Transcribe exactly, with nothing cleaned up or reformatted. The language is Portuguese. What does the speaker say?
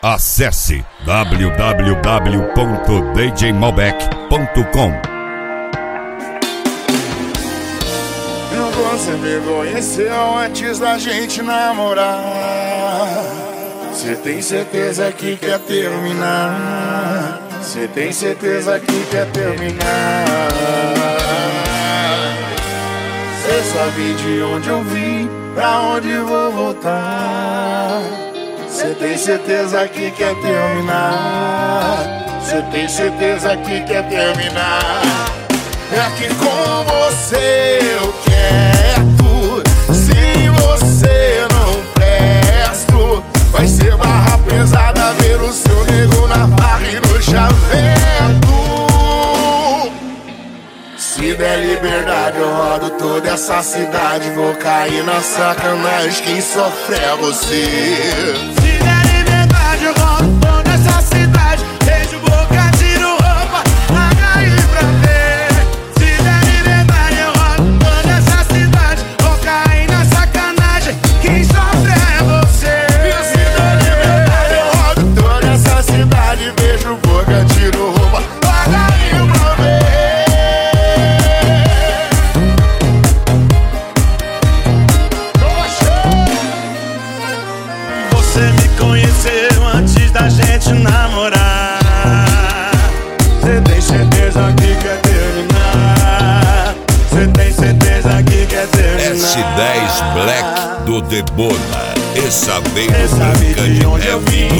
Acesse w w w ponto d j malbec ponto com. Você me conheceu antes da gente namorar. Cê tem certeza que quer terminar? Cê tem certeza que quer terminar? Cê sabe de onde eu vim, pra onde vou voltar? Cê tem certeza que quer terminar? Cê tem certeza que quer terminar? É que com você eu quero. Se você não presto, vai ser barra pesada ver o seu nego na barra e no chaveiro. Se der liberdade eu rodo toda essa cidade. Vou cair na sacanagem, quem sofre é você. Se der liberdade eu rodo toda essa cidade. Beijo, boca, tiro roupa, larga aí pra ver. Se der liberdade eu rodo toda essa cidade. Vou cair na sacanagem, quem sofre é você. Se der liberdade eu rodo toda essa cidade. Beijo, boca, tiro roupa, larga aí pra ver. Você me conheceu antes da gente namorar. Cê tem certeza que quer terminar? Cê tem certeza que quer terminar? S dez Black do Debona. Essa veio Cê sabe branca de de onde eu neve. vim,